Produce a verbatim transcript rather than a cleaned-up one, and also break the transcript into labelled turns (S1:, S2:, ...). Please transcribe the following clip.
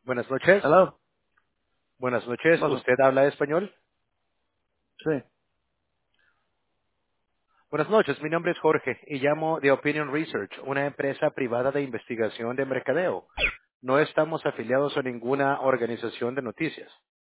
S1: Buenas noches.
S2: Hello.
S1: Buenas
S2: ¿Qué
S1: noches.
S2: pasó?
S1: ¿Usted habla español?
S2: Sí.
S1: Buenas noches. Mi nombre es Jorge y llamo de Opinion Research, una empresa privada de investigación de mercadeo. No estamos afiliados a ninguna organización de noticias.